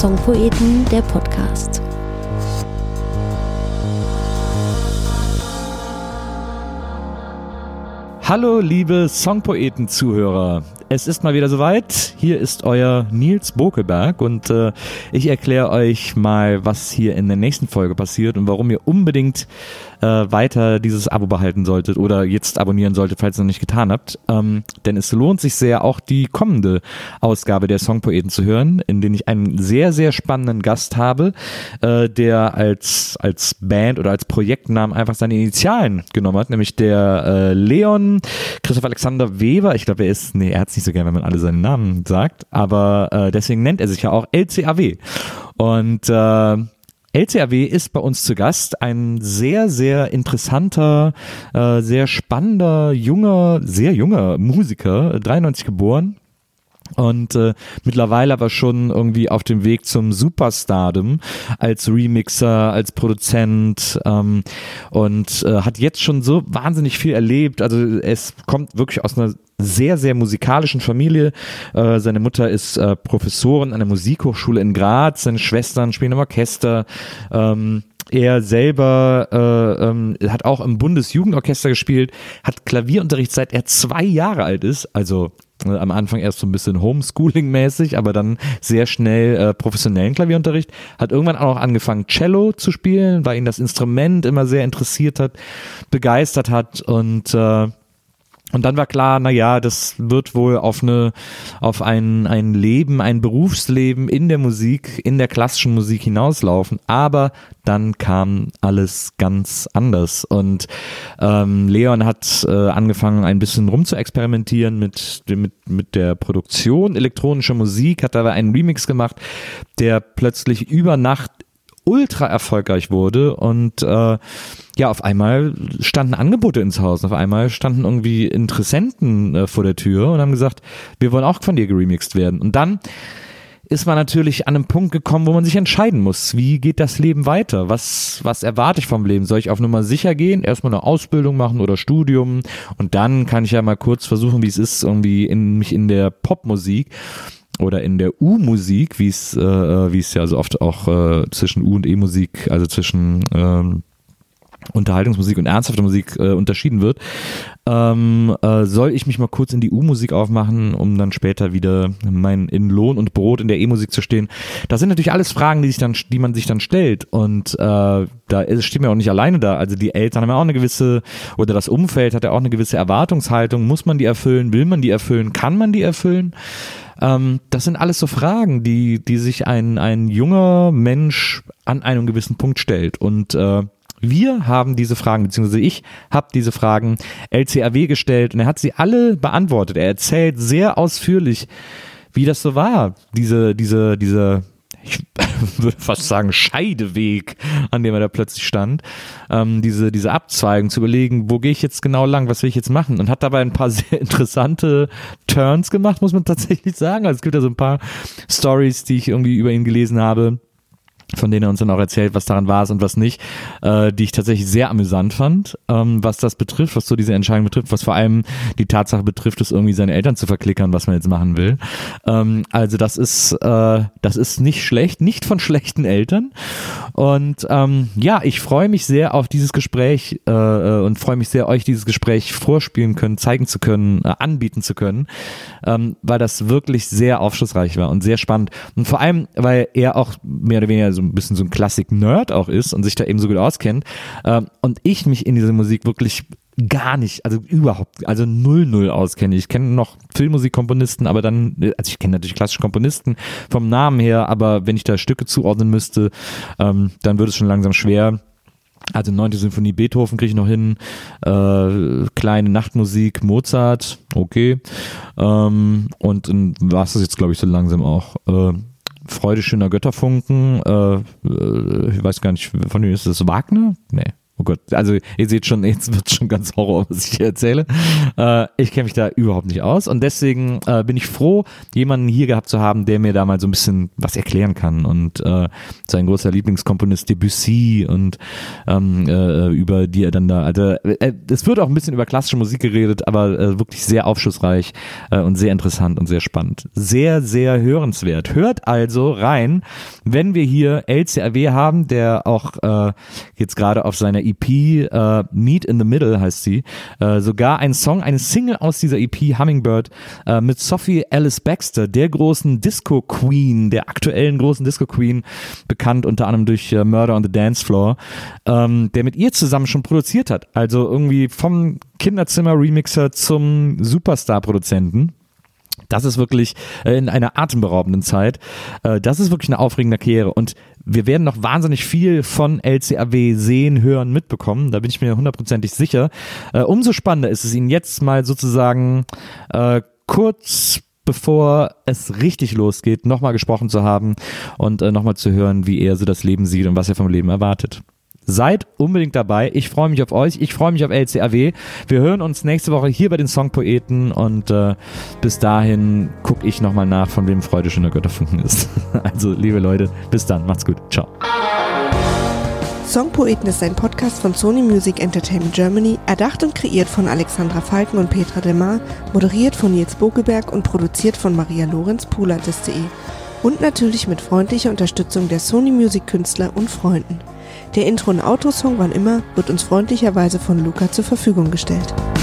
Songpoeten, der Podcast. Hallo liebe Songpoeten-Zuhörer, es ist mal wieder soweit. Hier ist euer Nils Bokelberg und ich erkläre euch mal, was hier in der nächsten Folge passiert und warum ihr unbedingt weiter dieses Abo behalten solltet oder jetzt abonnieren solltet, falls ihr es noch nicht getan habt. Denn es lohnt sich sehr, auch die kommende Ausgabe der Songpoeten zu hören, in denen ich einen sehr, sehr spannenden Gast habe, der als Band oder als Projektnamen einfach seine Initialen genommen hat, nämlich der Leon Christoph Alexander Weber. Ich glaube, er hat es nicht so gern, wenn man alle seinen Namen sagt, aber deswegen nennt er sich ja auch LCAW. Und LCAW ist bei uns zu Gast, ein sehr, sehr interessanter, sehr spannender, sehr junger Musiker, 93 geboren. Und mittlerweile aber schon irgendwie auf dem Weg zum Superstardom als Remixer, als Produzent und hat jetzt schon so wahnsinnig viel erlebt. Also es kommt wirklich aus einer sehr, sehr musikalischen Familie. Seine Mutter ist Professorin an der Musikhochschule in Graz, seine Schwestern spielen im Orchester. Er selber hat auch im Bundesjugendorchester gespielt, hat Klavierunterricht seit er 2 Jahre alt ist, also am Anfang erst so ein bisschen Homeschooling-mäßig, aber dann sehr schnell professionellen Klavierunterricht, hat irgendwann auch angefangen Cello zu spielen, weil ihn das Instrument immer sehr interessiert hat, begeistert hat und dann war klar, naja, das wird wohl auf ein Leben, ein Berufsleben in der Musik, in der klassischen Musik hinauslaufen. Aber dann kam alles ganz anders. Und Leon hat angefangen, ein bisschen rumzuexperimentieren mit der Produktion elektronischer Musik, hat dabei einen Remix gemacht, der plötzlich über Nacht ultra erfolgreich wurde und auf einmal standen Angebote ins Haus, auf einmal standen irgendwie Interessenten vor der Tür und haben gesagt, wir wollen auch von dir geremixed werden. Und dann ist man natürlich an einem Punkt gekommen, wo man sich entscheiden muss, wie geht das Leben weiter, was erwarte ich vom Leben, soll ich auf Nummer sicher gehen, erstmal eine Ausbildung machen oder Studium und dann kann ich ja mal kurz versuchen, wie es ist, irgendwie mich in der Popmusik oder in der U-Musik, wie es ja so oft auch zwischen U- und E-Musik, also zwischen Unterhaltungsmusik und ernsthafte Musik unterschieden wird, soll ich mich mal kurz in die U-Musik aufmachen, um dann später wieder in Lohn und Brot in der E-Musik zu stehen. Das sind natürlich alles Fragen, die man sich dann stellt und da steht man auch nicht alleine da. Also die Eltern haben ja auch eine gewisse, oder das Umfeld hat ja auch eine gewisse Erwartungshaltung. Muss man die erfüllen? Will man die erfüllen? Kann man die erfüllen? Das sind alles so Fragen, die sich ein junger Mensch an einem gewissen Punkt stellt und wir haben diese Fragen, beziehungsweise ich habe diese Fragen LCAW gestellt und er hat sie alle beantwortet. Er erzählt sehr ausführlich, wie das so war, diese ich würde fast sagen Scheideweg, an dem er da plötzlich stand, diese Abzweigung zu überlegen, wo gehe ich jetzt genau lang, was will ich jetzt machen und hat dabei ein paar sehr interessante Turns gemacht, muss man tatsächlich sagen. Also es gibt ja so ein paar Stories, die ich irgendwie über ihn gelesen habe, von denen er uns dann auch erzählt, was daran war und was nicht, die ich tatsächlich sehr amüsant fand, was das betrifft, was so diese Entscheidung betrifft, was vor allem die Tatsache betrifft, es irgendwie seine Eltern zu verklickern, was man jetzt machen will. Also das ist nicht schlecht, nicht von schlechten Eltern und ich freue mich sehr auf dieses Gespräch und freue mich sehr, euch dieses Gespräch vorspielen können, zeigen zu können, anbieten zu können, weil das wirklich sehr aufschlussreich war und sehr spannend und vor allem, weil er auch mehr oder weniger so ein bisschen so ein Klassik-Nerd auch ist und sich da eben so gut auskennt und ich mich in dieser Musik wirklich gar nicht, also überhaupt, also 0 auskenne. Ich kenne noch Filmmusikkomponisten, aber dann, also ich kenne natürlich klassische Komponisten vom Namen her, aber wenn ich da Stücke zuordnen müsste, dann wird es schon langsam schwer. Also 9. Symphonie Beethoven kriege ich noch hin, kleine Nachtmusik Mozart, okay, und dann war es das jetzt glaube ich so langsam auch. Freude schöner Götterfunken, ich weiß gar nicht, von wem ist das, Wagner? Nee, Oh Gott, also ihr seht schon, jetzt wird schon ganz Horror, was ich hier erzähle. Ich kenne mich da überhaupt nicht aus und deswegen bin ich froh, jemanden hier gehabt zu haben, der mir da mal so ein bisschen was erklären kann und sein großer Lieblingskomponist Debussy und über die er dann da, also es wird auch ein bisschen über klassische Musik geredet, aber wirklich sehr aufschlussreich und sehr interessant und sehr spannend. Sehr, sehr hörenswert. Hört also rein, wenn wir hier LCAW haben, der auch jetzt gerade auf seiner EP Meet in the Middle heißt sie, sogar ein Song, eine Single aus dieser EP Hummingbird mit Sophie Alice Baxter, der großen Disco Queen, der aktuellen großen Disco Queen, bekannt unter anderem durch Murder on the Dance Floor, der mit ihr zusammen schon produziert hat, also irgendwie vom Kinderzimmer-Remixer zum Superstar-Produzenten. Das ist wirklich in einer atemberaubenden Zeit. Das ist wirklich eine aufregende Karriere und wir werden noch wahnsinnig viel von LCAW sehen, hören, mitbekommen. Da bin ich mir hundertprozentig sicher. Umso spannender ist es, ihn jetzt mal sozusagen kurz bevor es richtig losgeht, nochmal gesprochen zu haben und nochmal zu hören, wie er so das Leben sieht und was er vom Leben erwartet. Seid unbedingt dabei. Ich freue mich auf euch. Ich freue mich auf LCAW. Wir hören uns nächste Woche hier bei den Songpoeten und bis dahin gucke ich nochmal nach, von wem Freude schöner Götterfunken ist. Also, liebe Leute, bis dann. Macht's gut. Ciao. Songpoeten ist ein Podcast von Sony Music Entertainment Germany, erdacht und kreiert von Alexandra Falken und Petra Demar, moderiert von Nils Bokelberg und produziert von Maria Lorenz, Poolartist.de. Und natürlich mit freundlicher Unterstützung der Sony Music Künstler und Freunden. Der Intro- und Outro-Song Wann immer wird uns freundlicherweise von Luca zur Verfügung gestellt.